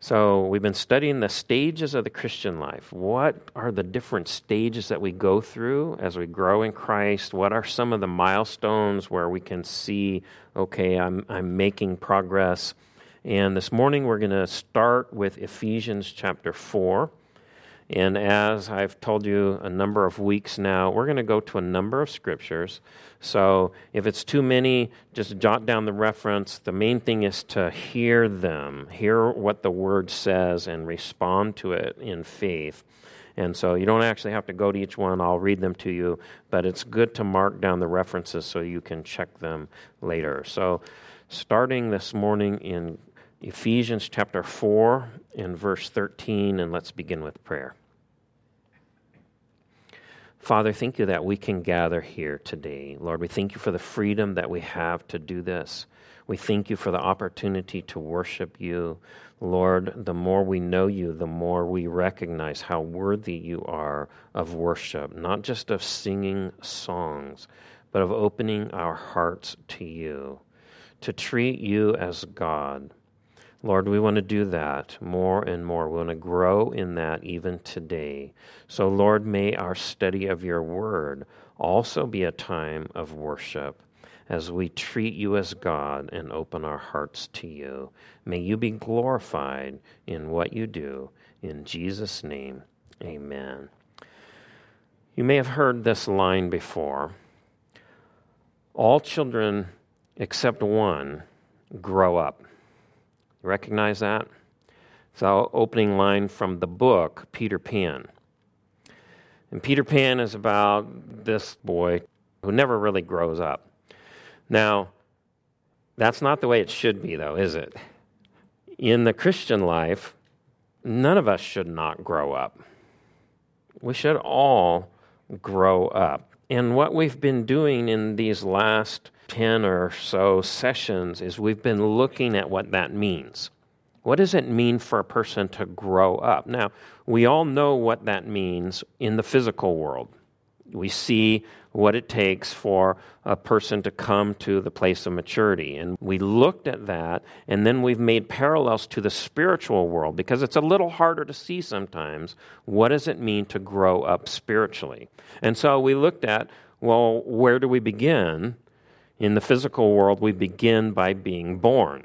So we've been studying the stages of the Christian life. What are the different stages that we go through as we grow in Christ? What are some of the milestones where we can see, okay, I'm making progress? And this morning we're going to start with Ephesians chapter 4. And as I've told you a number of weeks now, we're going to go to a number of scriptures. So if it's too many, just jot down the reference. The main thing is to hear them, hear what the Word says, and respond to it in faith. And so you don't actually have to go to each one. I'll read them to you. But it's good to mark down the references so you can check them later. So starting this morning in Ephesians chapter 4 in verse 13, and let's begin with prayer. Father, thank you that we can gather here today. Lord, we thank you for the freedom that we have to do this. We thank you for the opportunity to worship you. Lord, the more we know you, the more we recognize how worthy you are of worship, not just of singing songs, but of opening our hearts to you, to treat you as God. Lord, we want to do that more and more. We want to grow in that even today. So, Lord, may our study of your word also be a time of worship as we treat you as God and open our hearts to you. May you be glorified in what you do. In Jesus' name, amen. You may have heard this line before. All children except one grow up. Recognize that? It's our opening line from the book, Peter Pan. And Peter Pan is about this boy who never really grows up. Now, that's not the way it should be, though, is it? In the Christian life, none of us should not grow up. We should all grow up. And what we've been doing in these last 10 or so sessions is we've been looking at what that means. What does it mean for a person to grow up? Now, we all know what that means in the physical world. We see what it takes for a person to come to the place of maturity. And we looked at that, and then we've made parallels to the spiritual world because it's a little harder to see sometimes. What does it mean to grow up spiritually? And so we looked at, well, where do we begin? In the physical world, we begin by being born.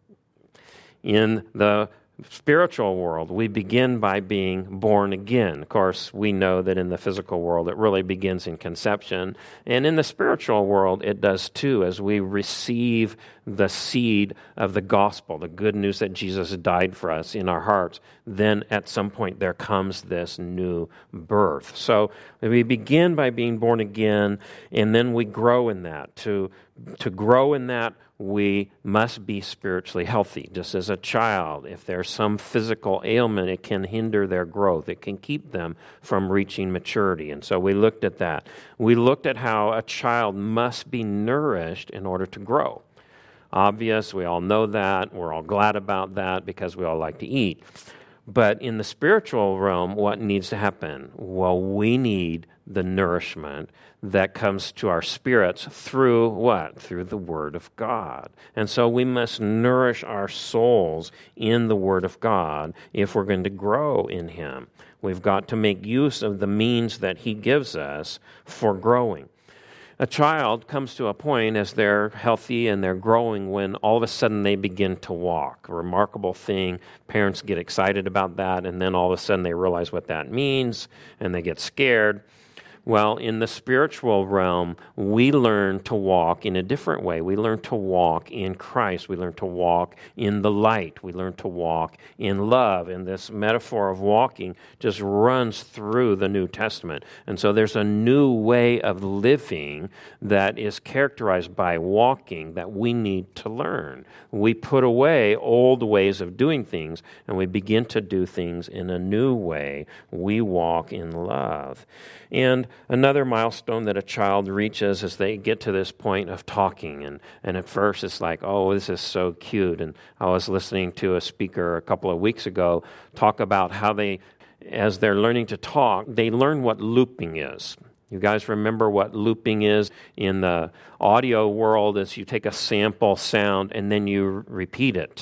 In the spiritual world, we begin by being born again. Of course, we know that in the physical world, it really begins in conception. And in the spiritual world, it does too, as we receive the seed of the gospel, the good news that Jesus died for us in our hearts. Then at some point, there comes this new birth. So we begin by being born again, and then we grow in that. To grow in that, we must be spiritually healthy. Just as a child, if there's some physical ailment, it can hinder their growth. It can keep them from reaching maturity. And so we looked at that. We looked at how a child must be nourished in order to grow. Obvious, we all know that. We're all glad about that because we all like to eat. But in the spiritual realm, what needs to happen? Well, we need the nourishment that comes to our spirits through what? Through the Word of God. And so we must nourish our souls in the Word of God if we're going to grow in Him. We've got to make use of the means that He gives us for growing. A child comes to a point as they're healthy and they're growing when all of a sudden they begin to walk. A remarkable thing. Parents get excited about that, and then all of a sudden they realize what that means, and they get scared. Well, in the spiritual realm, we learn to walk in a different way. We learn to walk in Christ. We learn to walk in the light. We learn to walk in love. And this metaphor of walking just runs through the New Testament. And so there's a new way of living that is characterized by walking that we need to learn. We put away old ways of doing things, and we begin to do things in a new way. We walk in love. And another milestone that a child reaches is they get to this point of talking. And at first it's like, oh, this is so cute. And I was listening to a speaker a couple of weeks ago talk about how they, as they're learning to talk, they learn what looping is. You guys remember what looping is in the audio world? Is you take a sample sound and then you repeat it.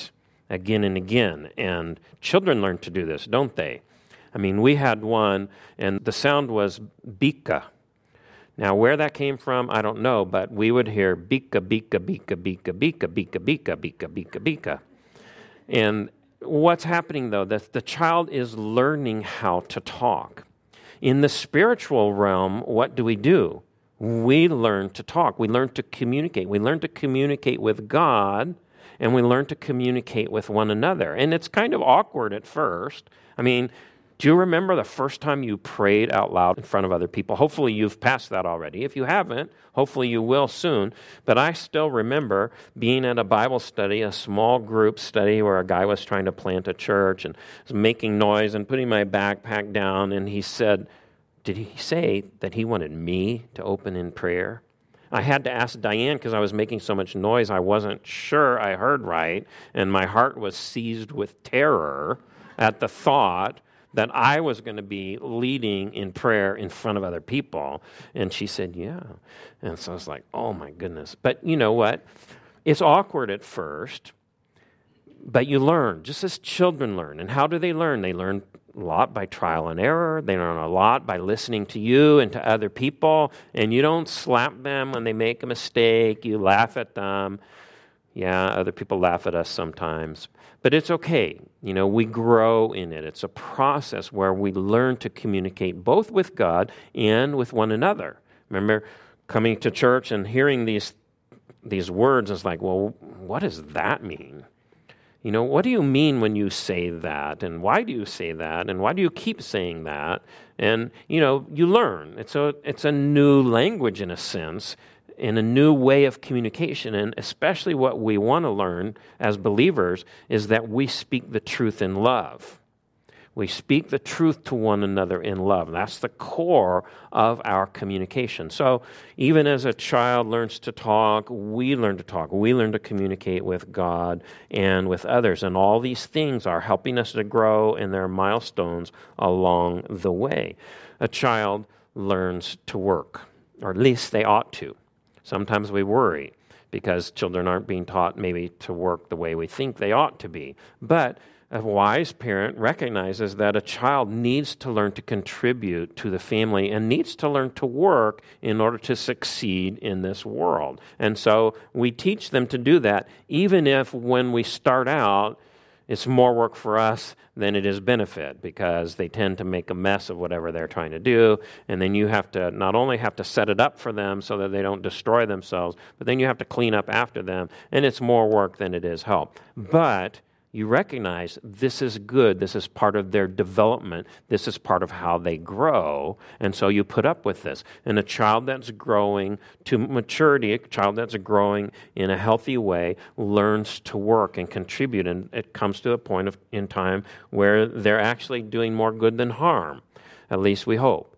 again and again. And children learn to do this, don't they? I mean, we had one, and the sound was bika. Now, where that came from, I don't know, but we would hear bika, bika, bika, bika, bika, bika, bika, bika, bika, bika. And what's happening, though, that the child is learning how to talk. In the spiritual realm, what do? We learn to talk. We learn to communicate. We learn to communicate with God, and we learn to communicate with one another. And it's kind of awkward at first. I mean, do you remember the first time you prayed out loud in front of other people? Hopefully you've passed that already. If you haven't, hopefully you will soon. But I still remember being at a Bible study, a small group study where a guy was trying to plant a church and was making noise and putting my backpack down. And he said, did he say that he wanted me to open in prayer? I had to ask Diane because I was making so much noise. I wasn't sure I heard right. And my heart was seized with terror at the thought that I was going to be leading in prayer in front of other people. And she said, yeah. And so I was like, oh my goodness. But you know what? It's awkward at first, but you learn, just as children learn. And how do they learn? They learn a lot by trial and error. They learn a lot by listening to you and to other people. And you don't slap them when they make a mistake. You laugh at them. Yeah, other people laugh at us sometimes. But it's okay. You know, we grow in it. It's a process where we learn to communicate both with God and with one another. Remember coming to church and hearing these words, it's like, well, what does that mean? You know, what do you mean when you say that? And why do you say that? And why do you keep saying that? And, you know, you learn. It's a new language in a sense, in a new way of communication. And especially what we want to learn as believers is that we speak the truth in love. We speak the truth to one another in love. That's the core of our communication. So even as a child learns to talk, we learn to talk. We learn to communicate with God and with others. And all these things are helping us to grow, and there are milestones along the way. A child learns to work, or at least they ought to. Sometimes we worry because children aren't being taught maybe to work the way we think they ought to be. But a wise parent recognizes that a child needs to learn to contribute to the family and needs to learn to work in order to succeed in this world. And so we teach them to do that, even if when we start out, it's more work for us than it is benefit, because they tend to make a mess of whatever they're trying to do. And then you have to not only have to set it up for them so that they don't destroy themselves, but then you have to clean up after them. And it's more work than it is help. But you recognize this is good. This is part of their development. This is part of how they grow. And so you put up with this. And a child that's growing to maturity, a child that's growing in a healthy way, learns to work and contribute. And it comes to a point in time where they're actually doing more good than harm. At least we hope.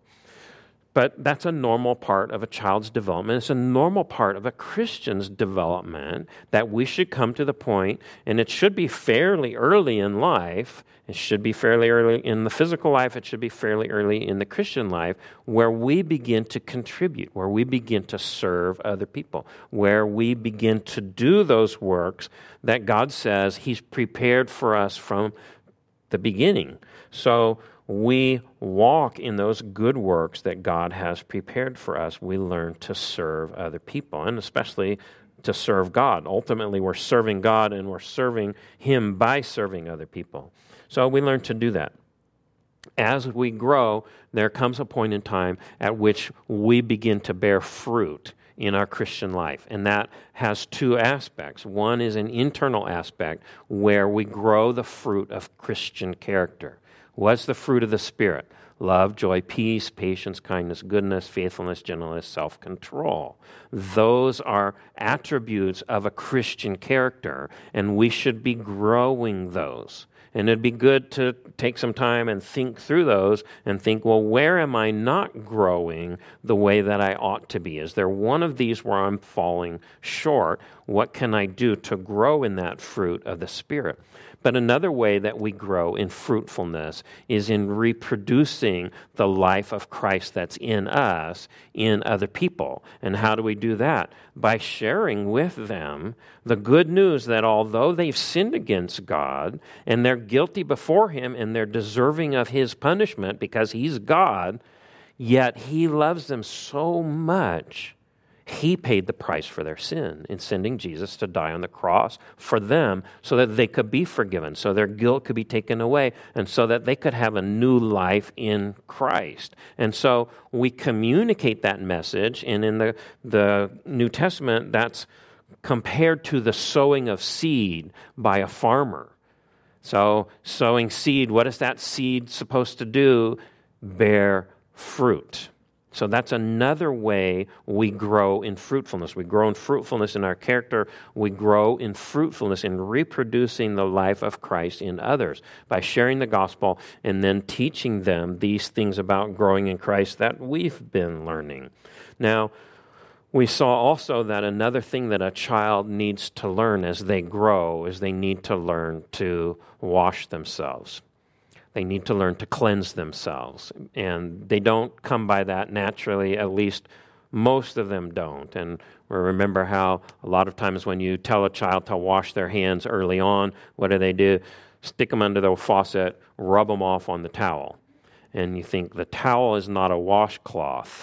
But that's a normal part of a child's development. It's a normal part of a Christian's development that we should come to the point, and it should be fairly early in life. It should be fairly early in the physical life. It should be fairly early in the Christian life, where we begin to contribute, where we begin to serve other people, where we begin to do those works that God says He's prepared for us from the beginning. So we walk in those good works that God has prepared for us. We learn to serve other people, and especially to serve God. Ultimately, we're serving God, and we're serving Him by serving other people. So we learn to do that. As we grow, there comes a point in time at which we begin to bear fruit in our Christian life. And that has two aspects. One is an internal aspect where we grow the fruit of Christian character. What's the fruit of the Spirit? Love, joy, peace, patience, kindness, goodness, faithfulness, gentleness, self-control. Those are attributes of a Christian character, and we should be growing those. And it'd be good to take some time and think through those and think, well, where am I not growing the way that I ought to be? Is there one of these where I'm falling short? What can I do to grow in that fruit of the Spirit? But another way that we grow in fruitfulness is in reproducing the life of Christ that's in us, in other people. And how do we do that? By sharing with them the good news that although they've sinned against God and they're guilty before Him and they're deserving of His punishment because He's God, yet He loves them so much. He paid the price for their sin in sending Jesus to die on the cross for them so that they could be forgiven, so their guilt could be taken away, and so that they could have a new life in Christ. And so we communicate that message, and in the New Testament, that's compared to the sowing of seed by a farmer. So sowing seed, what is that seed supposed to do? Bear fruit. So that's another way we grow in fruitfulness. We grow in fruitfulness in our character. We grow in fruitfulness in reproducing the life of Christ in others by sharing the gospel and then teaching them these things about growing in Christ that we've been learning. Now, we saw also that another thing that a child needs to learn as they grow is they need to learn to wash themselves. They need to learn to cleanse themselves. And they don't come by that naturally, at least most of them don't. And we remember how a lot of times when you tell a child to wash their hands early on, what do? Stick them under the faucet, rub them off on the towel. And you think the towel is not a washcloth.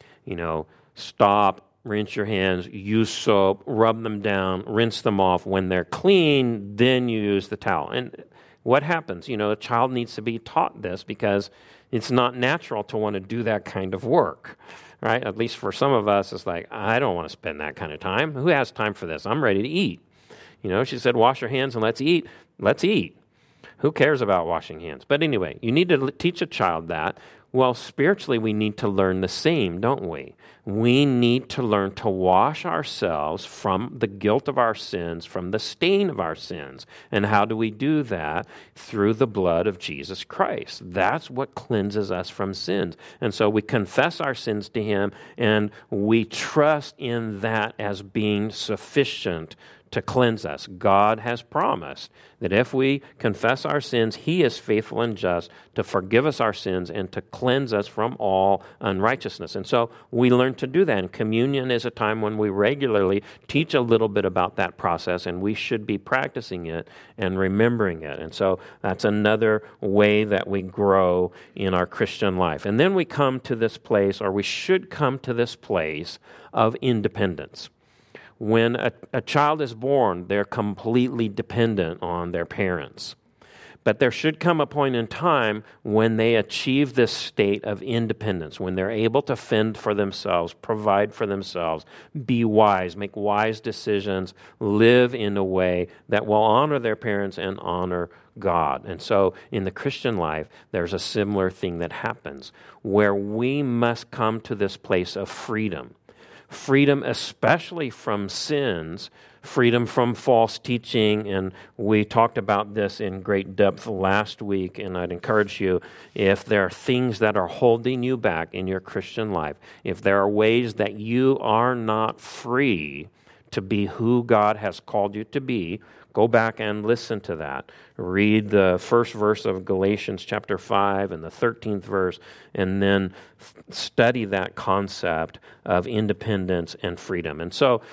Stop, rinse your hands, use soap, rub them down, rinse them off. When they're clean, then you use the towel. And what happens? A child needs to be taught this because it's not natural to want to do that kind of work, right? At least for some of us, it's like, I don't want to spend that kind of time. Who has time for this? I'm ready to eat. She said, wash your hands and let's eat. Let's eat. Who cares about washing hands? But anyway, you need to teach a child that. Well, spiritually, we need to learn the same, don't we? We need to learn to wash ourselves from the guilt of our sins, from the stain of our sins. And how do we do that? Through the blood of Jesus Christ. That's what cleanses us from sins. And so we confess our sins to Him, and we trust in that as being sufficient to cleanse us. God has promised that if we confess our sins, He is faithful and just to forgive us our sins and to cleanse us from all unrighteousness. And so we learn to do that. And communion is a time when we regularly teach a little bit about that process, and we should be practicing it and remembering it. And so that's another way that we grow in our Christian life. And then we come to this place, or we should come to this place of independence. When a child is born, they're completely dependent on their parents. But there should come a point in time when they achieve this state of independence, when they're able to fend for themselves, provide for themselves, be wise, make wise decisions, live in a way that will honor their parents and honor God. And so in the Christian life, there's a similar thing that happens where we must come to this place of freedom. Freedom especially from sins, freedom from false teaching, and we talked about this in great depth last week, and I'd encourage you, if there are things that are holding you back in your Christian life, if there are ways that you are not free to be who God has called you to be, go back and listen to that. Read the first verse of Galatians chapter 5 and the 13th verse, and then study that concept of independence and freedom. And so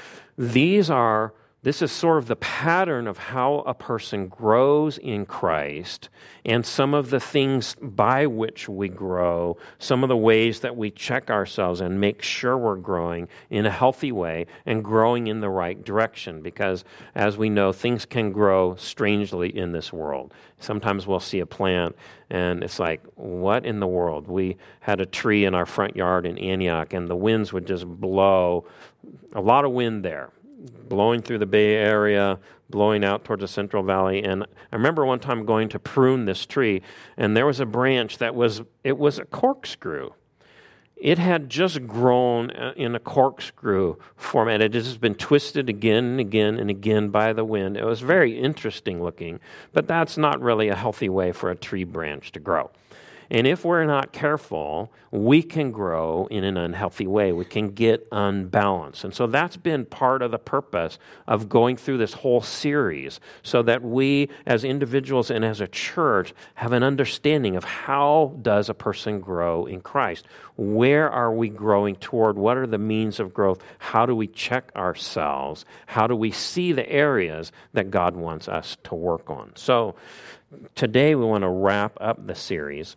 this is sort of the pattern of how a person grows in Christ, and some of the things by which we grow, some of the ways that we check ourselves and make sure we're growing in a healthy way and growing in the right direction. Because as we know, things can grow strangely in this world. Sometimes we'll see a plant and it's like, what in the world? We had a tree in our front yard in Antioch, and the winds would just blow, a lot of wind there, blowing through the Bay Area, blowing out towards the Central Valley. And I remember one time going to prune this tree, and there was a branch that was a corkscrew. It had just grown in a corkscrew format. It had just been twisted again and again and again by the wind. It was very interesting looking, but that's not really a healthy way for a tree branch to grow. And if we're not careful, we can grow in an unhealthy way. We can get unbalanced. And so that's been part of the purpose of going through this whole series, so that we as individuals and as a church have an understanding of how does a person grow in Christ. Where are we growing toward? What are the means of growth? How do we check ourselves? How do we see the areas that God wants us to work on? So today we want to wrap up the series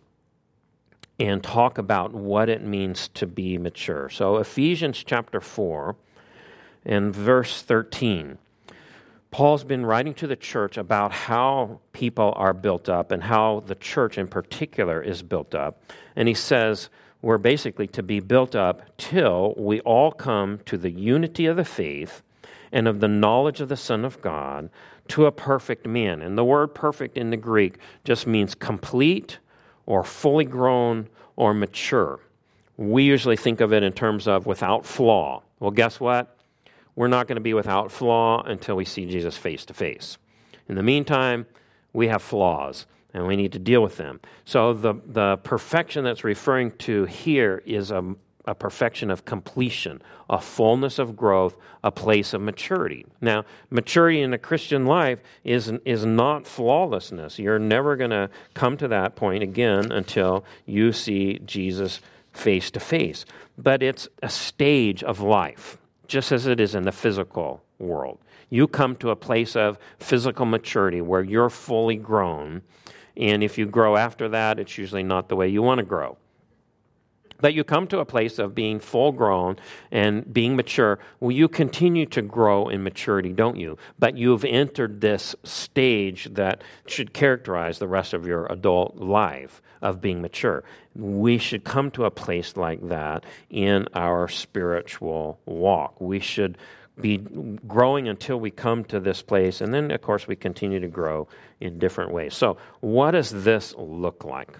and talk about what it means to be mature. So Ephesians chapter 4 and verse 13. Paul's been writing to the church about how people are built up and how the church in particular is built up. And he says we're basically to be built up till we all come to the unity of the faith and of the knowledge of the Son of God, to a perfect man. And the word perfect in the Greek just means complete or fully grown or mature. We usually think of it in terms of without flaw. Well, guess what? We're not going to be without flaw until we see Jesus face to face. In the meantime, we have flaws, and we need to deal with them. So the perfection that's referring to here is a perfection of completion, a fullness of growth, a place of maturity. Now, maturity in the Christian life is not flawlessness. You're never going to come to that point again until you see Jesus face to face. But it's a stage of life, just as it is in the physical world. You come to a place of physical maturity where you're fully grown, and if you grow after that, it's usually not the way you want to grow. But you come to a place of being full grown and being mature. Well, you continue to grow in maturity, don't you? But you've entered this stage that should characterize the rest of your adult life of being mature. We should come to a place like that in our spiritual walk. We should be growing until we come to this place, and then, of course, we continue to grow in different ways. So what does this look like?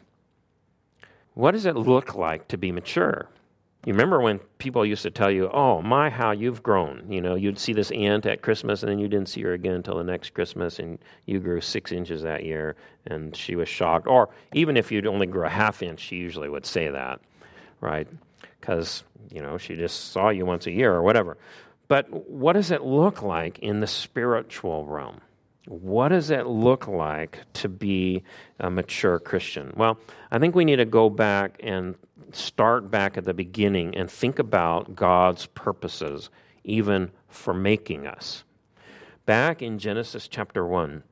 What does it look like to be mature? You remember when people used to tell you, oh, my, how you've grown. You know, you'd see this aunt at Christmas, and then you didn't see her again until the next Christmas, and you grew 6 inches that year, and she was shocked. Or even if you'd only grew a ½ inch, she usually would say that, right? Because, you know, she just saw you once a year or whatever. But what does it look like in the spiritual realm? What does it look like to be a mature Christian? Well, I think we need to go back and start back at the beginning and think about God's purposes, even for making us. Back in Genesis chapter 1,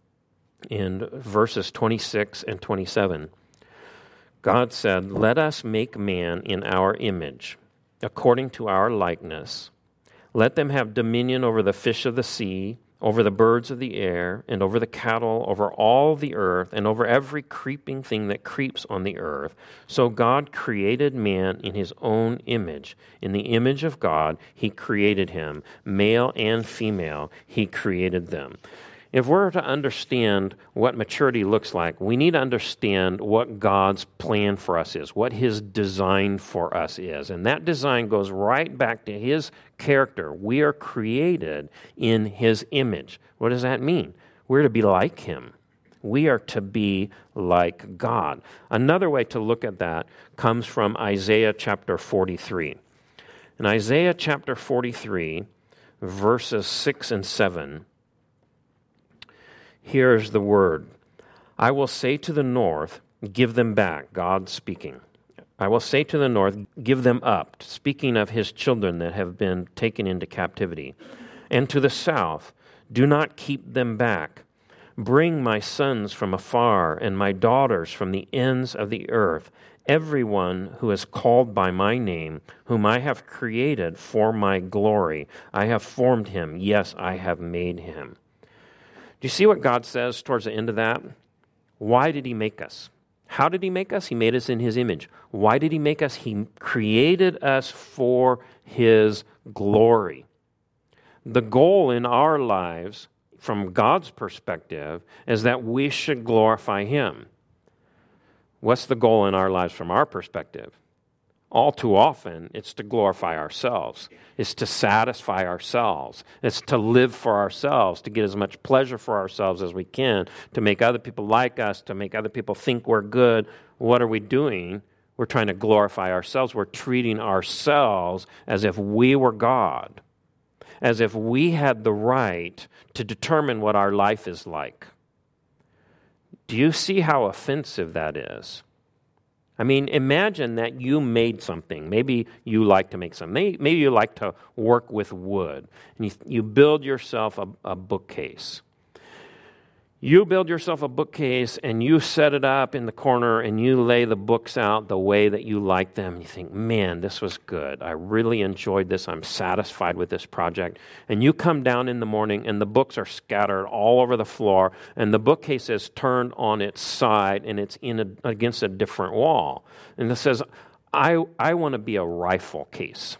in verses 26 and 27, God said, "Let us make man in our image, according to our likeness. Let them have dominion over the fish of the sea, over the birds of the air, and over the cattle, over all the earth, and over every creeping thing that creeps on the earth." So God created man in his own image. In the image of God, he created him. Male and female, he created them. If we're to understand what maturity looks like, we need to understand what God's plan for us is, what his design for us is. And that design goes right back to his character. We are created in his image. What does that mean? We're to be like him. We are to be like God. Another way to look at that comes from Isaiah chapter 43. In Isaiah chapter 43, verses 6 and 7, here's the word. "I will say to the north, give them back," God speaking. "I will say to the north, give them up," speaking of his children that have been taken into captivity. "And to the south, do not keep them back. Bring my sons from afar and my daughters from the ends of the earth, everyone who is called by my name, whom I have created for my glory. I have formed him. Yes, I have made him." Do you see what God says towards the end of that? Why did he make us? How did he make us? He made us in his image. Why did he make us? He created us for his glory. The goal in our lives, from God's perspective, is that we should glorify him. What's the goal in our lives from our perspective? All too often, it's to glorify ourselves. It's to satisfy ourselves. It's to live for ourselves, to get as much pleasure for ourselves as we can, to make other people like us, to make other people think we're good. What are we doing? We're trying to glorify ourselves. We're treating ourselves as if we were God, as if we had the right to determine what our life is like. Do you see how offensive that is? I mean, imagine that you made something. Maybe you like to make something. Maybe you like to work with wood. And you build yourself a bookcase. You build yourself a bookcase and you set it up in the corner and you lay the books out the way that you like them. You think, man, this was good. I really enjoyed this. I'm satisfied with this project. And you come down in the morning and the books are scattered all over the floor and the bookcase is turned on its side and it's against a different wall. And it says, I want to be a rifle case.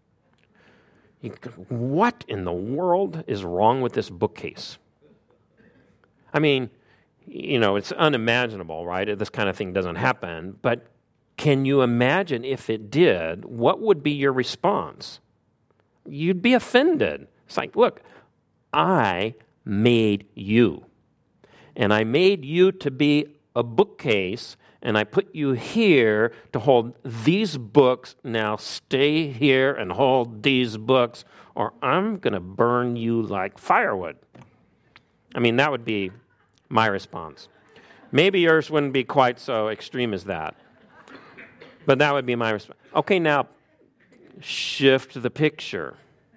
What in the world is wrong with this bookcase? I mean, it's unimaginable, right? This kind of thing doesn't happen. But can you imagine if it did, what would be your response? You'd be offended. It's like, look, I made you. And I made you to be a bookcase, and I put you here to hold these books. Now stay here and hold these books, or I'm going to burn you like firewood. I mean, that would be my response. Maybe yours wouldn't be quite so extreme as that. But that would be my response. Okay, now, shift the picture.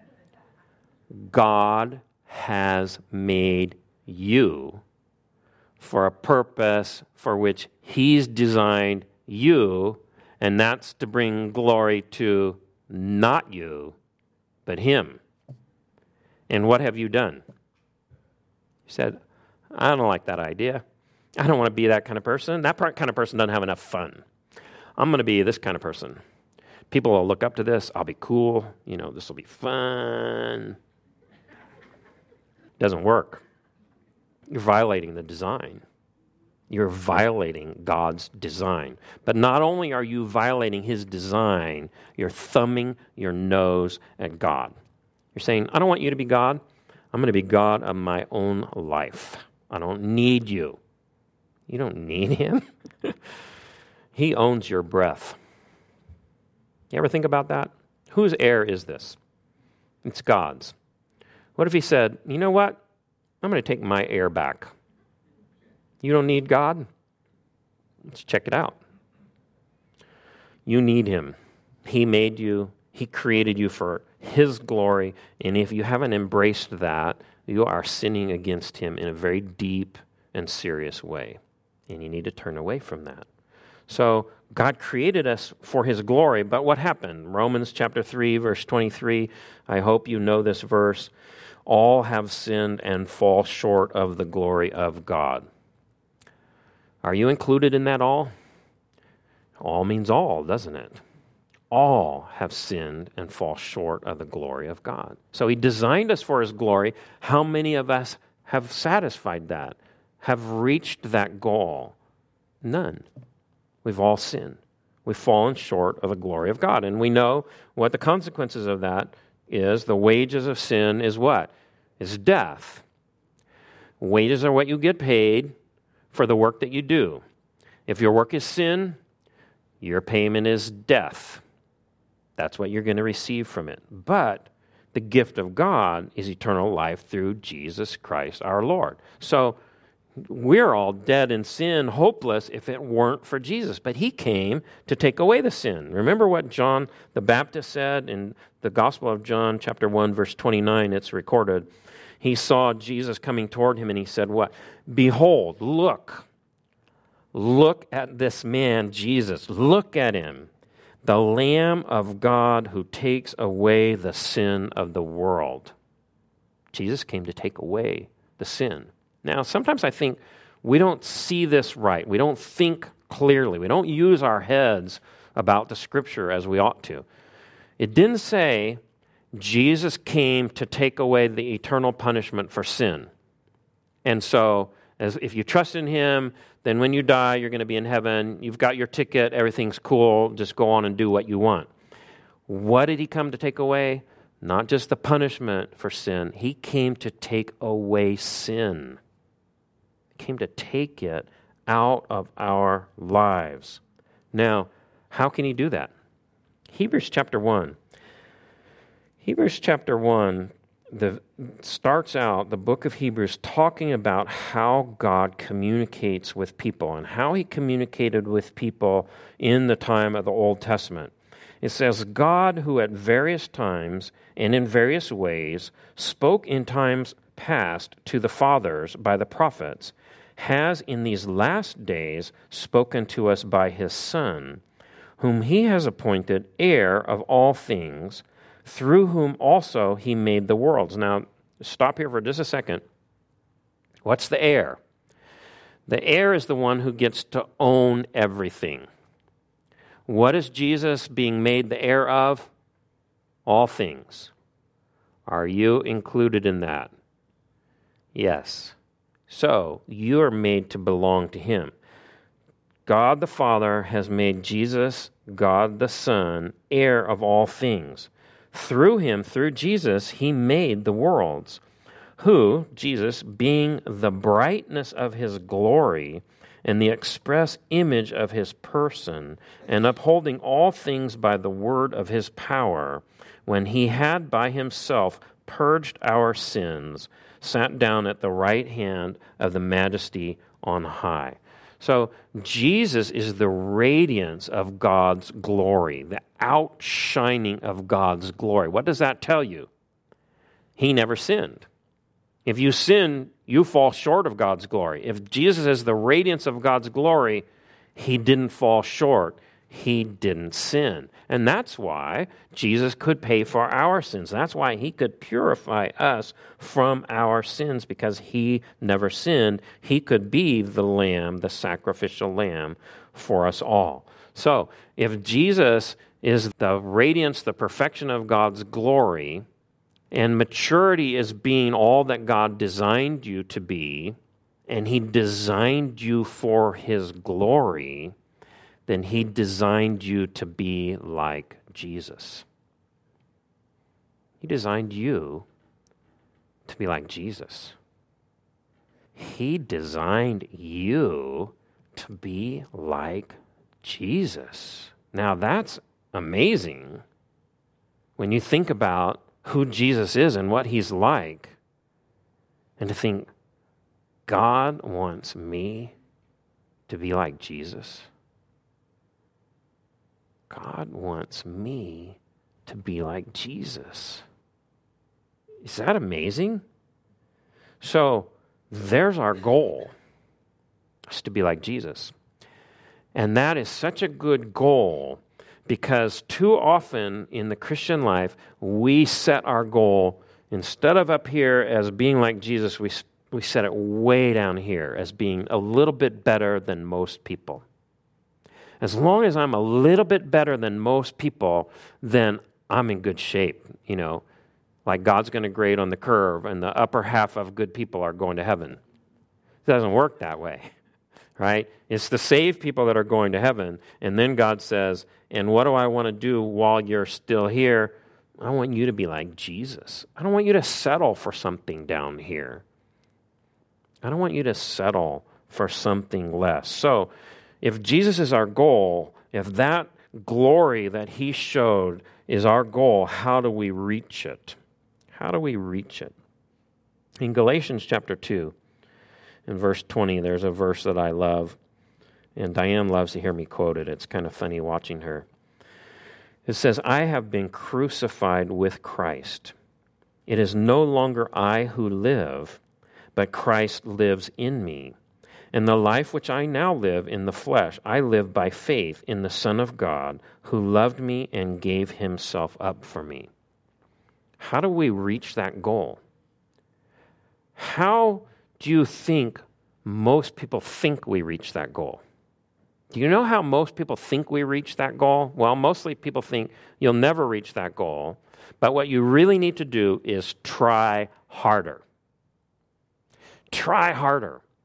God has made you for a purpose for which He's designed you, and that's to bring glory to not you, but Him. And what have you done? He said, I don't like that idea. I don't want to be that kind of person. That kind of person doesn't have enough fun. I'm going to be this kind of person. People will look up to this. I'll be cool. This will be fun. Doesn't work. You're violating the design. You're violating God's design. But not only are you violating His design, you're thumbing your nose at God. You're saying, I don't want you to be God. I'm going to be God of my own life. I don't need you. You don't need Him. He owns your breath. You ever think about that? Whose air is this? It's God's. What if He said, you know what? I'm going to take my air back. You don't need God? Let's check it out. You need Him. He made you. He created you for His glory. And if you haven't embraced that, you are sinning against Him in a very deep and serious way. And you need to turn away from that. So God created us for His glory, but what happened? Romans chapter 3, verse 23, I hope you know this verse. All have sinned and fall short of the glory of God. Are you included in that all? All means all, doesn't it? All have sinned and fall short of the glory of God. So He designed us for His glory. How many of us have satisfied that, have reached that goal? None. We've all sinned. We've fallen short of the glory of God. And we know what the consequences of that is. The wages of sin is what? It's death. Wages are what you get paid for the work that you do. If your work is sin, your payment is death. That's what you're going to receive from it. But the gift of God is eternal life through Jesus Christ our Lord. So we're all dead in sin, hopeless if it weren't for Jesus. But He came to take away the sin. Remember what John the Baptist said in the Gospel of John, chapter 1, verse 29, it's recorded. He saw Jesus coming toward him and he said what? Behold, look at this man, Jesus. Look at Him. The Lamb of God who takes away the sin of the world. Jesus came to take away the sin. Now, sometimes I think we don't see this right. We don't think clearly. We don't use our heads about the Scripture as we ought to. It didn't say Jesus came to take away the eternal punishment for sin. And so As if you trust in him, then when you die, you're going to be in heaven. You've got your ticket. Everything's cool. Just go on and do what you want. What did he come to take away? Not just the punishment for sin. He came to take away sin. He came to take it out of our lives. Now, how can he do that? Hebrews chapter 1. Hebrews chapter 1 starts out the book of Hebrews talking about how God communicates with people and how he communicated with people in the time of the Old Testament. It says, God, who at various times and in various ways spoke in times past to the fathers by the prophets, has in these last days spoken to us by his Son, whom he has appointed heir of all things, through whom also he made the worlds. Now, stop here for just a second. What's the heir? The heir is the one who gets to own everything. What is Jesus being made the heir of? All things. Are you included in that? Yes. So, you are made to belong to him. God the Father has made Jesus, God the Son, heir of all things. Through him, through Jesus, he made the worlds, who, Jesus, being the brightness of his glory and the express image of his person, and upholding all things by the word of his power, when he had by himself purged our sins, sat down at the right hand of the majesty on high. So Jesus is the radiance of God's glory, the outshining of God's glory. What does that tell you? He never sinned. If you sin, you fall short of God's glory. If Jesus is the radiance of God's glory, he didn't fall short. He didn't sin. And that's why Jesus could pay for our sins. That's why he could purify us from our sins, because he never sinned. He could be the lamb, the sacrificial lamb for us all. So if Jesus is the radiance, the perfection of God's glory, and maturity is being all that God designed you to be, and he designed you for his glory, then he designed you to be like Jesus. He designed you to be like Jesus. He designed you to be like Jesus. Now that's amazing when you think about who Jesus is and what he's like, and to think, God wants me to be like Jesus. God wants me to be like Jesus. Is that amazing? So there's our goal, is to be like Jesus. And that is such a good goal, because too often in the Christian life, we set our goal, instead of up here as being like Jesus, we set it way down here as being a little bit better than most people. As long as I'm a little bit better than most people, then I'm in good shape. You know, like God's going to grade on the curve, and the upper half of good people are going to heaven. It doesn't work that way, right? It's the saved people that are going to heaven, and then God says, and what do I want to do while you're still here? I want you to be like Jesus. I don't want you to settle for something down here. I don't want you to settle for something less. So, if Jesus is our goal, if that glory that he showed is our goal, how do we reach it? How do we reach it? In Galatians chapter 2, in verse 20, there's a verse that I love, and Diane loves to hear me quote it. It's kind of funny watching her. It says, I have been crucified with Christ. It is no longer I who live, but Christ lives in me. And the life which I now live in the flesh, I live by faith in the Son of God, who loved me and gave himself up for me. How do we reach that goal? How do you think most people think we reach that goal? Do you know how most people think we reach that goal? Well, mostly people think you'll never reach that goal, but what you really need to do is try harder. Try harder.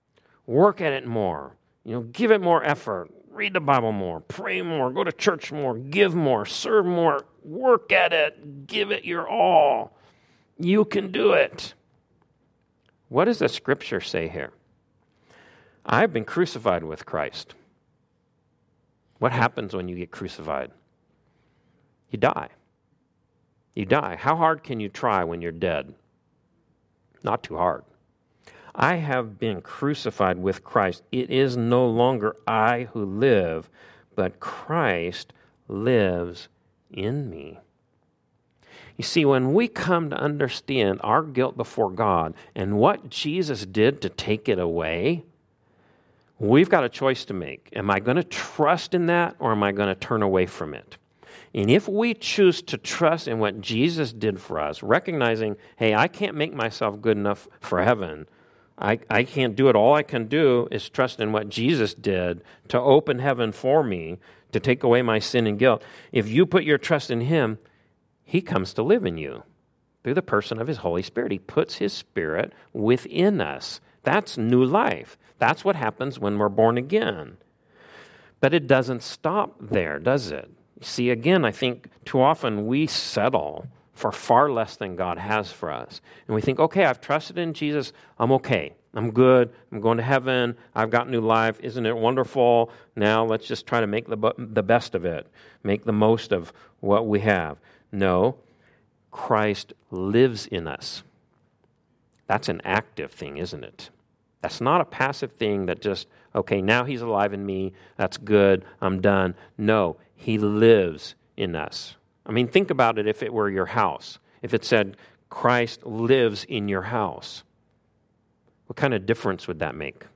Work at it more. Give it more effort. Read the Bible more. Pray more. Go to church more. Give more. Serve more. Work at it. Give it your all. You can do it. What does the scripture say here? I've been crucified with Christ. What happens when you get crucified? You die. You die. How hard can you try when you're dead? Not too hard. I have been crucified with Christ. It is no longer I who live, but Christ lives in me. You see, when we come to understand our guilt before God and what Jesus did to take it away, we've got a choice to make. Am I going to trust in that, or am I going to turn away from it? And if we choose to trust in what Jesus did for us, recognizing, hey, I can't make myself good enough for heaven. I can't do it. All I can do is trust in what Jesus did to open heaven for me, to take away my sin and guilt. If you put your trust in Him, He comes to live in you through the person of His Holy Spirit. He puts His Spirit within us. That's new life. That's what happens when we're born again. But it doesn't stop there, does it? See, again, I think too often we settle for far less than God has for us. And we think, okay, I've trusted in Jesus. I'm okay. I'm good. I'm going to heaven. I've got new life. Isn't it wonderful? Now let's just try to make the best of it. Make the most of what we have. No, Christ lives in us. That's an active thing, isn't it? That's not a passive thing that just, okay, now He's alive in me. That's good. I'm done. No, He lives in us. I mean, think about it if it were your house. If it said, Christ lives in your house, what kind of difference would that make?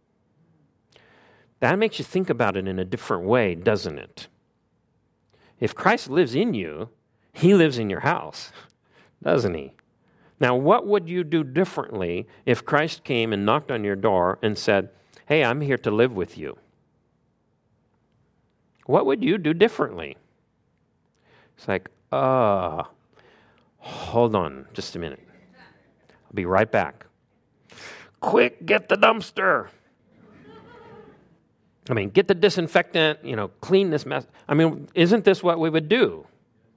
That makes you think about it in a different way, doesn't it? If Christ lives in you, He lives in your house, doesn't He? Now, what would you do differently if Christ came and knocked on your door and said, hey, I'm here to live with you? What would you do differently? It's like, hold on just a minute. I'll be right back. Quick, get the dumpster. I mean, get the disinfectant, clean this mess. I mean, isn't this what we would do?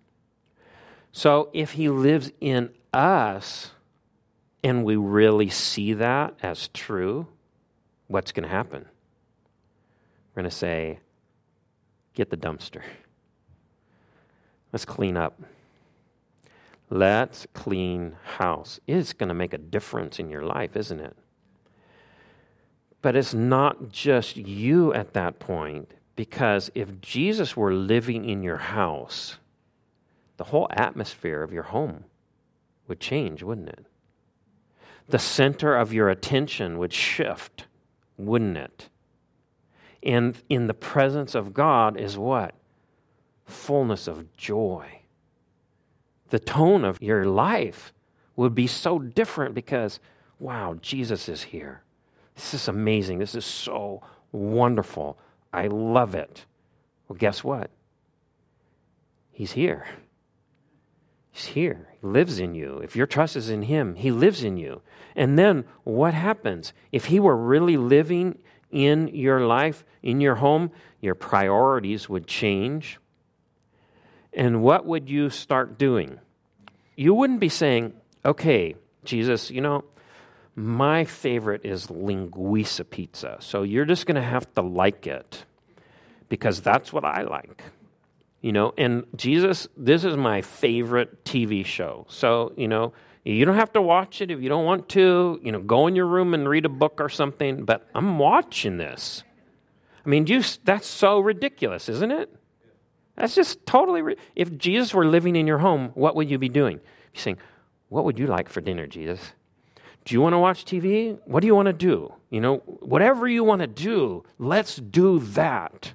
So if He lives in us and we really see that as true, what's going to happen? We're going to say, get the dumpster. Let's clean up. Let's clean house. It's going to make a difference in your life, isn't it? But it's not just you at that point, because if Jesus were living in your house, the whole atmosphere of your home would change, wouldn't it? The center of your attention would shift, wouldn't it? And in the presence of God is what? Fullness of joy. The tone of your life would be so different because, wow, Jesus is here. This is amazing. This is so wonderful. I love it. Well, guess what? He's here. He's here. He lives in you. If your trust is in Him, He lives in you. And then what happens? If He were really living in your life, in your home, your priorities would change. And what would you start doing? You wouldn't be saying, okay, Jesus, my favorite is linguiça pizza, so you're just going to have to like it because that's what I like. And Jesus, this is my favorite TV show. So, you don't have to watch it if you don't want to. Go in your room and read a book or something, but I'm watching this. I mean, that's so ridiculous, isn't it? That's just totally... If Jesus were living in your home, what would you be doing? You're saying, what would you like for dinner, Jesus? Do you want to watch TV? What do you want to do? Whatever you want to do, let's do that.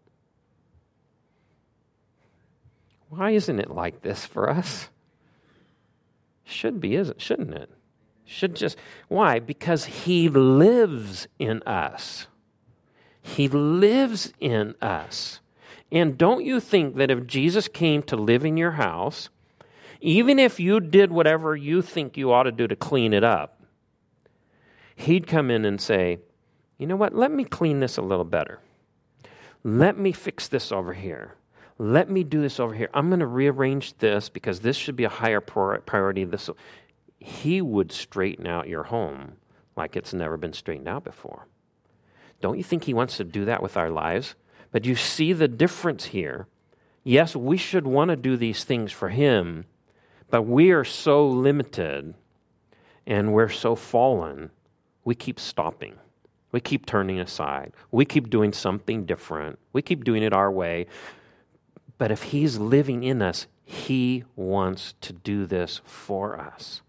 Why isn't it like this for us? Should be, shouldn't it? Should just... Why? Because He lives in us. He lives in us. And don't you think that if Jesus came to live in your house, even if you did whatever you think you ought to do to clean it up, He'd come in and say, you know what, let me clean this a little better. Let me fix this over here. Let me do this over here. I'm going to rearrange this because this should be a higher priority. He would straighten out your home like it's never been straightened out before. Don't you think he wants to do that with our lives? But you see the difference here. Yes, we should want to do these things for him, but we are so limited and we're so fallen, we keep stopping. We keep turning aside. We keep doing something different. We keep doing it our way. But if he's living in us, he wants to do this for us.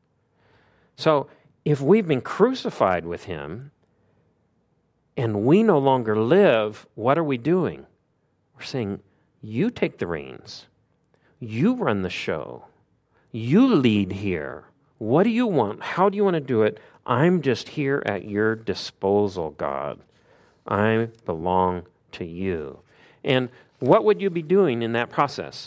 So if we've been crucified with him and we no longer live, what are we doing? We're saying, you take the reins. You run the show. You lead here. What do you want? How do you want to do it? I'm just here at your disposal, God. I belong to you. And what would you be doing in that process?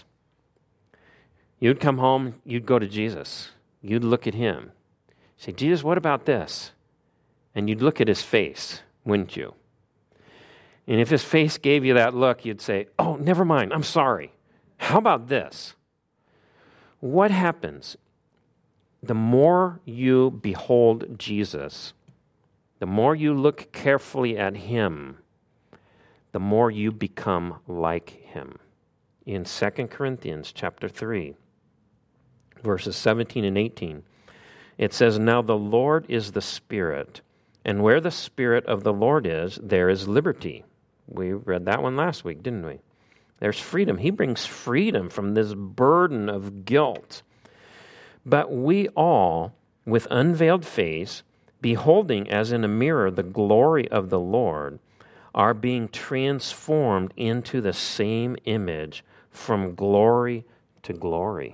You'd come home, you'd go to Jesus. You'd look at him. Say, Jesus, what about this? And you'd look at his face, wouldn't you? And if his face gave you that look, you'd say, oh, never mind, I'm sorry. How about this? What happens? The more you behold Jesus, the more you look carefully at him, the more you become like him. In 2 Corinthians chapter 3, verses 17 and 18, it says, now the Lord is the Spirit, and where the Spirit of the Lord is, there is liberty. We read that one last week, didn't we? There's freedom. He brings freedom from this burden of guilt. But we all, with unveiled face, beholding as in a mirror the glory of the Lord, are being transformed into the same image from glory to glory.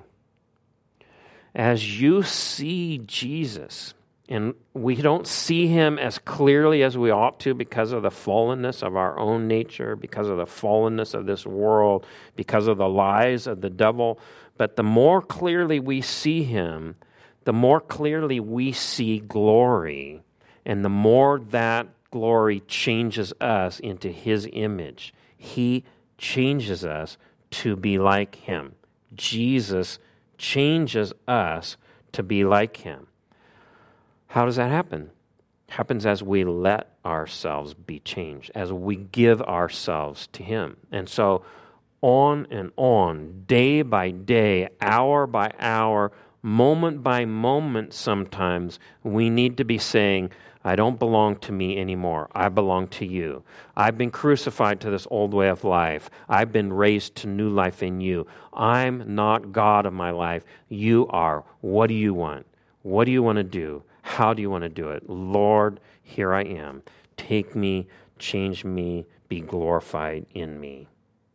As you see Jesus, and we don't see him as clearly as we ought to because of the fallenness of our own nature, because of the fallenness of this world, because of the lies of the devil, but the more clearly we see him, the more clearly we see glory, and the more that glory changes us into his image. He changes us to be like him. Jesus changes us to be like him. How does that happen? It happens as we let ourselves be changed, as we give ourselves to him. And so on and on, day by day, hour by hour, moment by moment sometimes, we need to be saying, I don't belong to me anymore. I belong to you. I've been crucified to this old way of life. I've been raised to new life in you. I'm not God of my life. You are. What do you want? What do you want to do? How do you want to do it? Lord, here I am. Take me, change me, be glorified in me.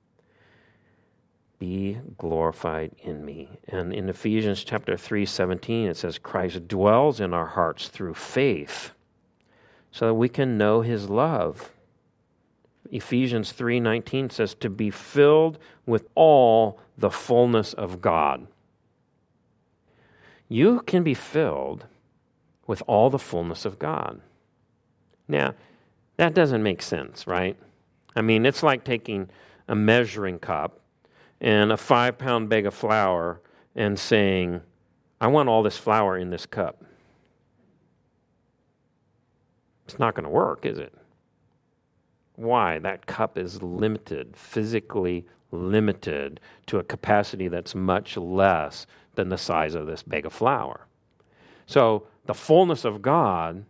Be glorified in me. And in Ephesians chapter 3:17, it says, Christ dwells in our hearts through faith so that we can know his love. Ephesians 3:19 says, to be filled with all the fullness of God. You can be filled with all the fullness of God. Now, that doesn't make sense, right? I mean, it's like taking a measuring cup and a 5-pound bag of flour and saying, I want all this flour in this cup. It's not going to work, is it? Why? That cup is limited, physically limited to a capacity that's much less than the size of this bag of flour. So the fullness of God,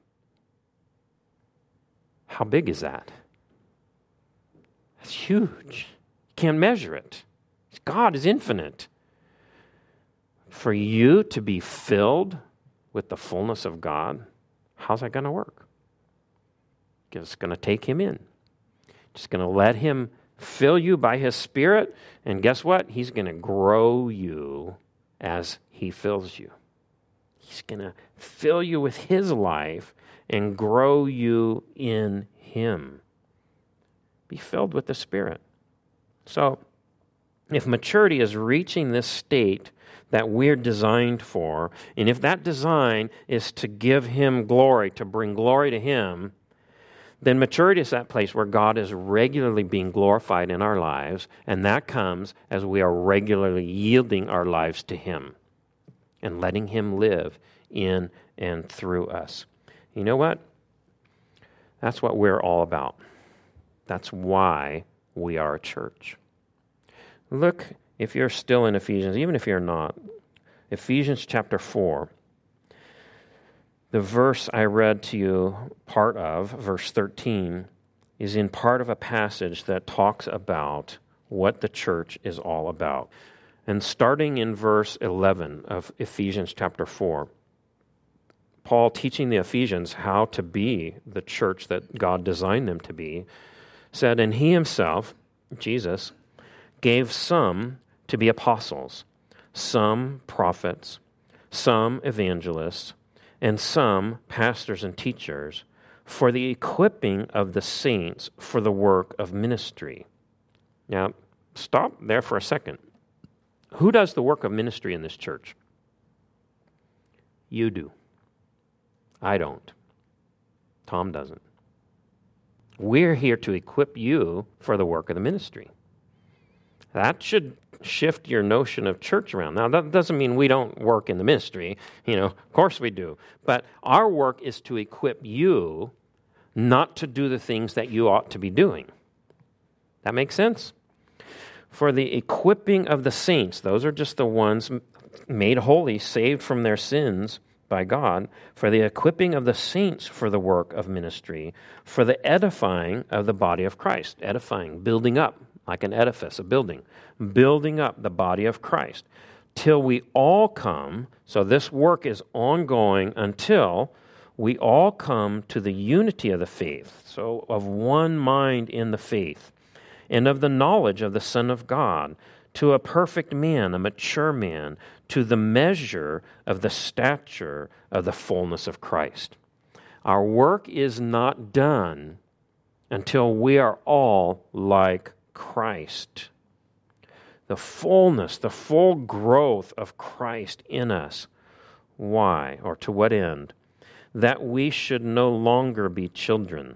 how big is that? It's huge. You can't measure it. God is infinite. For you to be filled with the fullness of God, how's that going to work? Just going to take him in. Just going to let him fill you by his Spirit, and guess what? He's going to grow you as he fills you. He's going to fill you with his life and grow you in him. Be filled with the Spirit. So, if maturity is reaching this state that we're designed for, and if that design is to give him glory, to bring glory to him, then maturity is that place where God is regularly being glorified in our lives, and that comes as we are regularly yielding our lives to Him and letting Him live in and through us. You know what? That's what we're all about. That's why we are a church. Look, if you're still in Ephesians, even if you're not, Ephesians chapter 4, the verse I read to you, part of, verse 13, is in part of a passage that talks about what the church is all about. And starting in verse 11 of Ephesians chapter 4, Paul teaching the Ephesians how to be the church that God designed them to be, said, and he himself, Jesus, gave some to be apostles, some prophets, some evangelists, and some pastors and teachers for the equipping of the saints for the work of ministry. Now, stop there for a second. Who does the work of ministry in this church? You do. I don't. Tom doesn't. We're here to equip you for the work of the ministry. That should shift your notion of church around. Now, that doesn't mean we don't work in the ministry. Of course we do. But our work is to equip you not to do the things that you ought to be doing. That makes sense? For the equipping of the saints, those are just the ones made holy, saved from their sins by God, for the equipping of the saints for the work of ministry, for the edifying of the body of Christ. Edifying, building up, like an edifice, a building. Building up the body of Christ, till we all come, so this work is ongoing until we all come to the unity of the faith, so of one mind in the faith, and of the knowledge of the Son of God, to a perfect man, a mature man, to the measure of the stature of the fullness of Christ. Our work is not done until we are all like Christ. The fullness, the full growth of Christ in us. Why, or to what end? That we should no longer be children,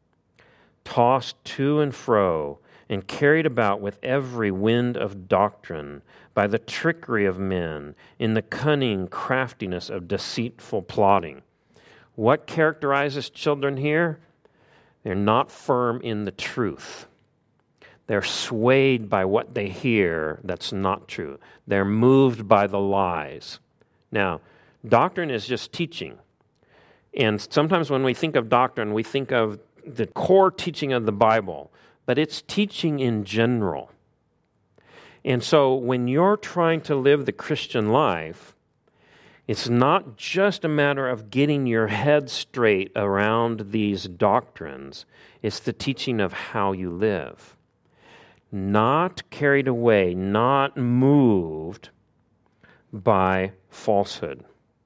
tossed to and fro, and carried about with every wind of doctrine, by the trickery of men, in the cunning craftiness of deceitful plotting. What characterizes children here? They're not firm in the truth. They're swayed by what they hear that's not true. They're moved by the lies. Now, doctrine is just teaching. And sometimes when we think of doctrine, we think of the core teaching of the Bible, but it's teaching in general. And so when you're trying to live the Christian life, it's not just a matter of getting your head straight around these doctrines. It's the teaching of how you live. Not carried away, not moved by falsehood.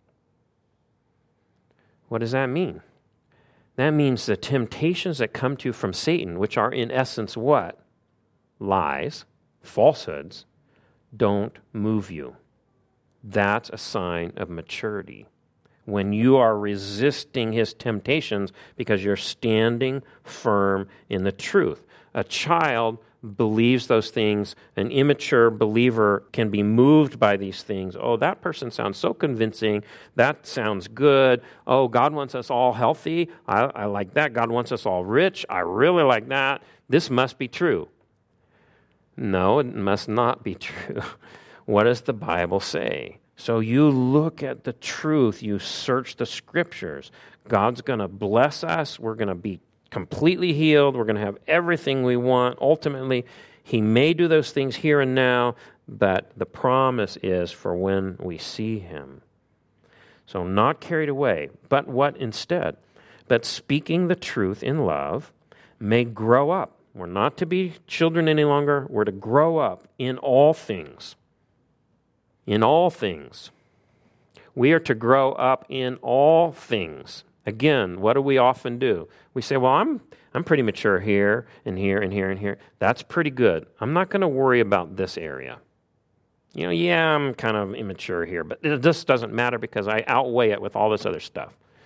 What does that mean? That means the temptations that come to you from Satan, which are in essence what? Lies, falsehoods, don't move you. That's a sign of maturity. When you are resisting his temptations because you're standing firm in the truth. A child believes those things. An immature believer can be moved by these things. Oh, that person sounds so convincing. That sounds good. Oh, God wants us all healthy. I like that. God wants us all rich. I really like that. This must be true. No, it must not be true. What does the Bible say? So you look at the truth. You search the Scriptures. God's going to bless us. We're going to be completely healed. We're going to have everything we want. Ultimately, he may do those things here and now, but the promise is for when we see him. So not carried away, but what instead? But speaking the truth in love may grow up. We're not to be children any longer. We're to grow up in all things. In all things. We are to grow up in all things. Again, what do we often do? We say, well, I'm pretty mature here and here and here and here. That's pretty good. I'm not going to worry about this area. Yeah, I'm kind of immature here, but this doesn't matter because I outweigh it with all this other stuff.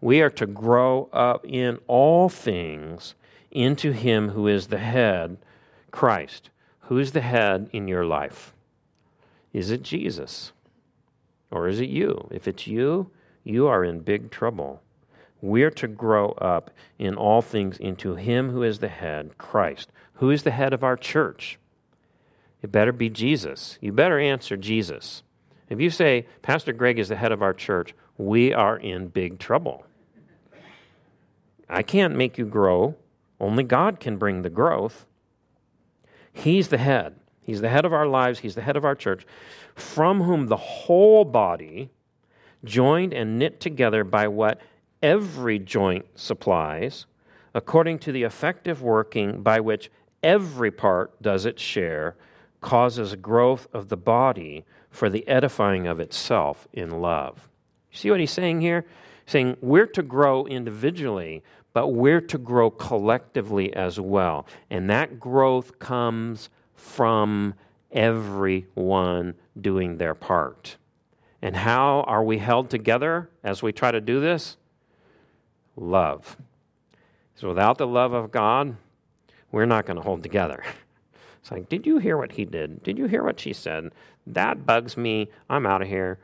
We are to grow up in all things into Him who is the head, Christ. Who is the head in your life? Is it Jesus? Or is it you? If it's you, you are in big trouble. We're to grow up in all things into Him who is the head, Christ. Who is the head of our church? It better be Jesus. You better answer Jesus. If you say, Pastor Greg is the head of our church, we are in big trouble. I can't make you grow. Only God can bring the growth. He's the head. He's the head of our lives. He's the head of our church, from whom the whole body, joined and knit together by what every joint supplies, according to the effective working by which every part does its share, causes growth of the body for the edifying of itself in love. You see what he's saying here? He's saying we're to grow individually, but we're to grow collectively as well. And that growth comes from everyone doing their part. And how are we held together as we try to do this? Love. So without the love of God, we're not going to hold together. It's like, did you hear what he did? Did you hear what she said? That bugs me. I'm out of here.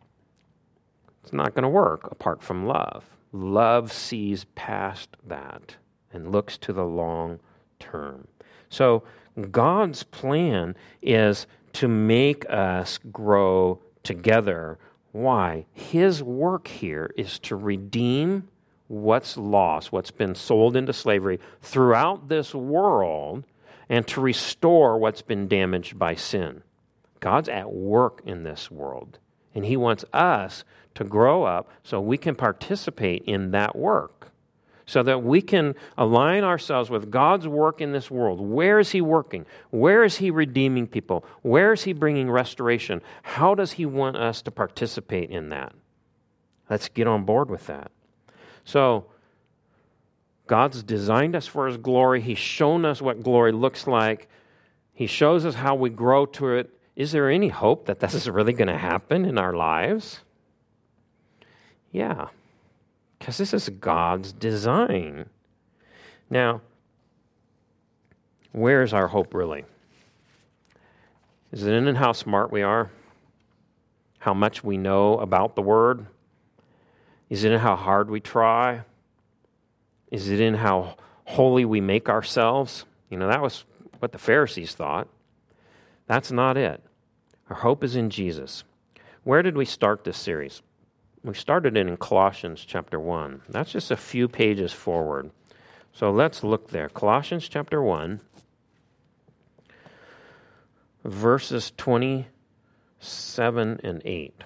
It's not going to work apart from love. Love sees past that and looks to the long term. So God's plan is to make us grow together. Why? His work here is to redeem what's lost, what's been sold into slavery throughout this world, and to restore what's been damaged by sin. God's at work in this world, and He wants us to grow up so we can participate in that work, so that we can align ourselves with God's work in this world. Where is He working? Where is He redeeming people? Where is He bringing restoration? How does He want us to participate in that? Let's get on board with that. So, God's designed us for His glory. He's shown us what glory looks like. He shows us how we grow to it. Is there any hope that this is really going to happen in our lives? Yeah, because this is God's design. Now, where is our hope really? Is it in how smart we are? How much we know about the Word? Is it in how hard we try? Is it in how holy we make ourselves? You know, that was what the Pharisees thought. That's not it. Our hope is in Jesus. Where did we start this series? We started it in Colossians chapter 1. That's just a few pages forward. So let's look there. Colossians chapter 1, verses 27 and 8.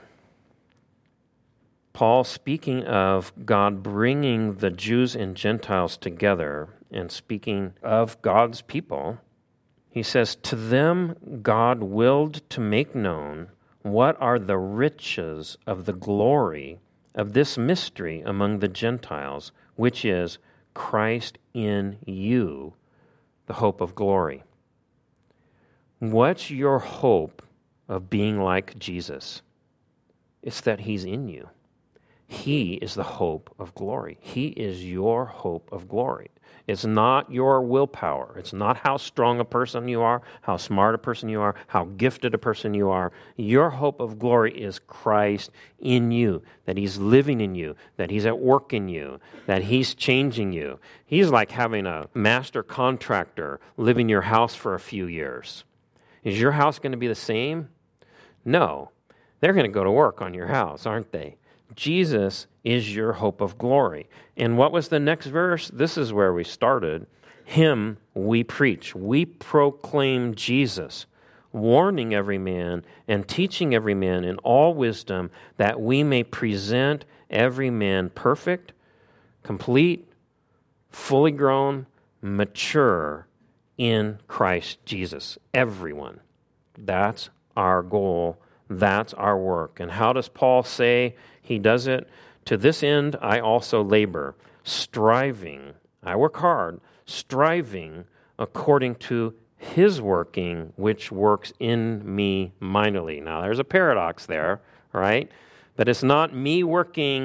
Paul, speaking of God bringing the Jews and Gentiles together and speaking of God's people, he says, "To them God willed to make known what are the riches of the glory of this mystery among the Gentiles, which is Christ in you, the hope of glory." What's your hope of being like Jesus? It's that He's in you. He is the hope of glory. He is your hope of glory. It's not your willpower. It's not how strong a person you are, how smart a person you are, how gifted a person you are. Your hope of glory is Christ in you, that He's living in you, that He's at work in you, that He's changing you. He's like having a master contractor live in your house for a few years. Is your house going to be the same? No. They're going to go to work on your house, aren't they? Jesus is your hope of glory. And what was the next verse? This is where we started. Him we preach. We proclaim Jesus, warning every man and teaching every man in all wisdom, that we may present every man perfect, complete, fully grown, mature in Christ Jesus. Everyone. That's our goal. That's our work. And how does Paul say he does it? "To this end I also labor, striving," I work hard, "striving according to His working, which works in me mightily." Now there's a paradox there, right? But it's not me working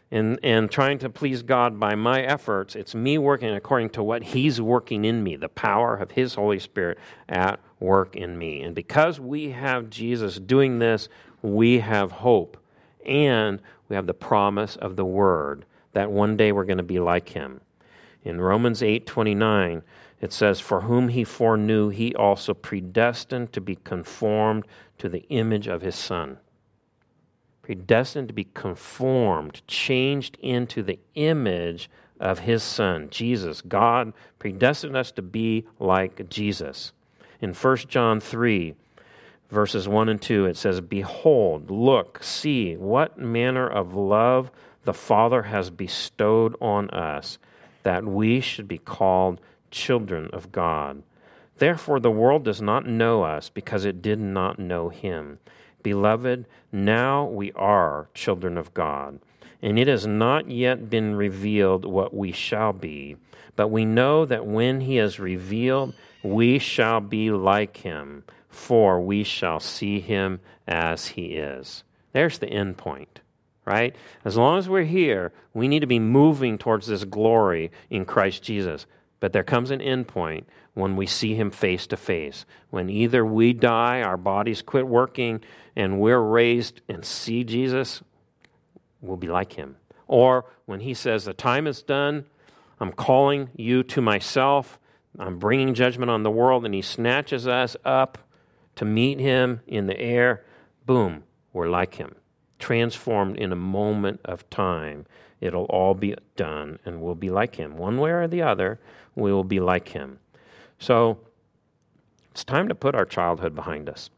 and trying to please God by my efforts. It's me working according to what He's working in me, the power of His Holy Spirit at work in me. And because we have Jesus doing this, we have hope. And we have the promise of the Word that one day we're going to be like Him. In Romans 8:29, it says, "For whom He foreknew, He also predestined to be conformed to the image of His Son." Predestined to be conformed, changed into the image of His Son, Jesus. God predestined us to be like Jesus. In 1 John 3, verses 1 and 2, it says, "Behold, look, see, what manner of love the Father has bestowed on us, that we should be called children of God. Therefore the world does not know us, because it did not know Him. Beloved, now we are children of God, and it has not yet been revealed what we shall be. But we know that when He is revealed, we shall be like Him, for we shall see Him as He is." There's the end point, right? As long as we're here, we need to be moving towards this glory in Christ Jesus. But there comes an end point when we see Him face to face, when either we die, our bodies quit working, and we're raised and see Jesus, we'll be like Him. Or when He says, "The time is done, I'm calling you to myself, I'm bringing judgment on the world," and He snatches us up to meet Him in the air, boom, we're like Him. Transformed in a moment of time. It'll all be done, and we'll be like Him. One way or the other, we will be like Him. So, it's time to put our childhood behind us.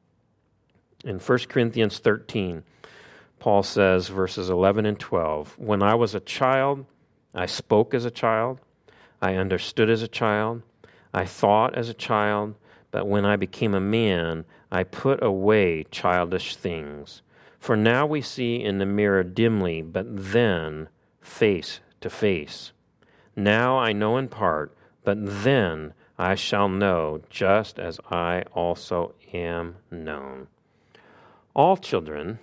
In 1 Corinthians 13, Paul says, verses 11 and 12, "When I was a child, I spoke as a child, I understood as a child, I thought as a child, but when I became a man, I put away childish things. For now we see in the mirror dimly, but then face to face. Now I know in part, but then I shall know, just as I also am known." All children,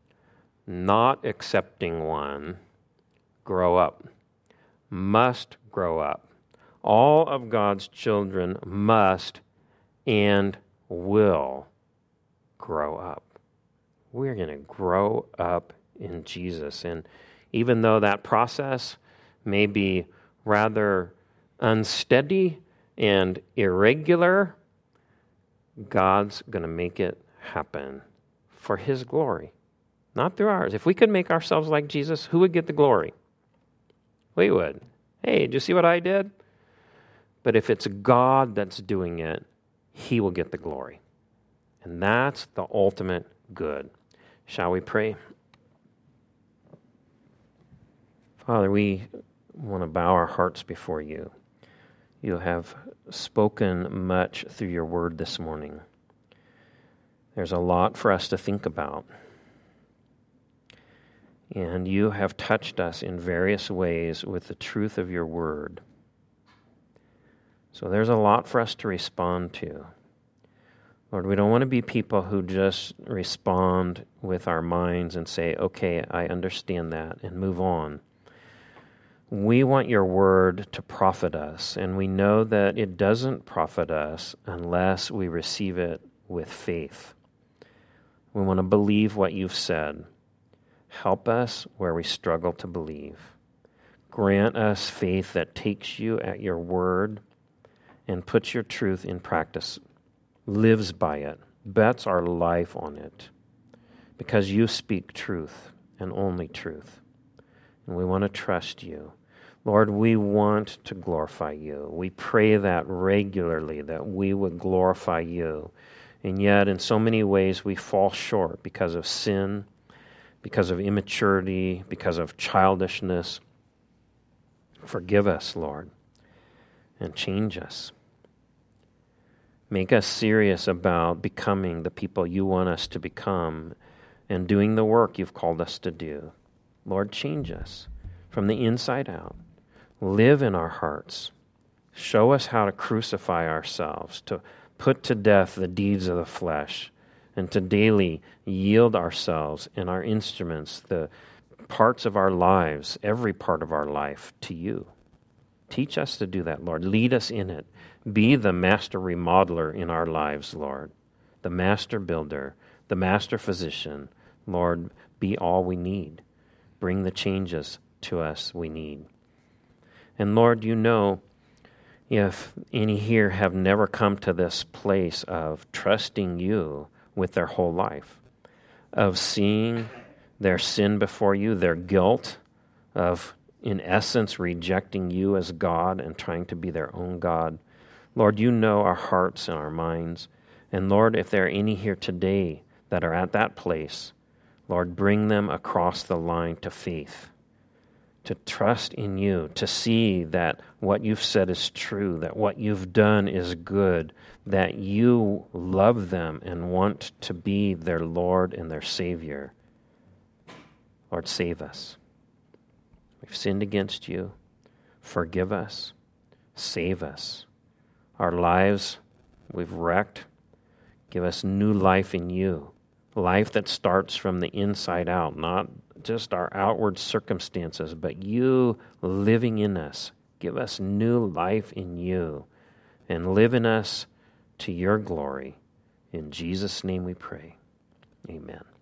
not excepting one, grow up, must grow up. All of God's children must and will grow up. We're going to grow up in Jesus. And even though that process may be rather unsteady and irregular, God's going to make it happen for His glory, not through ours. If we could make ourselves like Jesus, who would get the glory? We would. Hey, did you see what I did? But if it's God that's doing it, He will get the glory. And that's the ultimate good. Shall we pray? Father, we want to bow our hearts before You. You have spoken much through Your word this morning. There's a lot for us to think about. And You have touched us in various ways with the truth of Your word. So there's a lot for us to respond to. Lord, we don't want to be people who just respond with our minds and say, "Okay, I understand that," and move on. We want Your word to profit us, and we know that it doesn't profit us unless we receive it with faith. We want to believe what You've said. Help us where we struggle to believe. Grant us faith that takes You at Your word and puts Your truth in practice, lives by it, bets our life on it, because You speak truth and only truth. And we want to trust You. Lord, we want to glorify You. We pray that regularly, that we would glorify You. And yet, in so many ways, we fall short because of sin, because of immaturity, because of childishness. Forgive us, Lord, and change us. Make us serious about becoming the people You want us to become and doing the work You've called us to do. Lord, change us from the inside out. Live in our hearts. Show us how to crucify ourselves, to put to death the deeds of the flesh, and to daily yield ourselves and our instruments, the parts of our lives, every part of our life, to you. Teach us to do that, Lord. Lead us in it. Be the master remodeler in our lives, Lord. The master builder, the master physician. Lord, be all we need. Bring the changes to us we need. And Lord, you know, if any here have never come to this place of trusting you with their whole life, of seeing their sin before you, their guilt, of, in essence, rejecting you as God and trying to be their own God. Lord, you know our hearts and our minds. And Lord, if there are any here today that are at that place, Lord, bring them across the line to faith, to trust in you, to see that what you've said is true, that what you've done is good, that you love them and want to be their Lord and their Savior. Lord, save us. We've sinned against you. Forgive us. Save us. Our lives we've wrecked. Give us new life in you. Life that starts from the inside out, not just our outward circumstances, but you living in us. Give us new life in you and live in us to your glory. In Jesus' name we pray. Amen.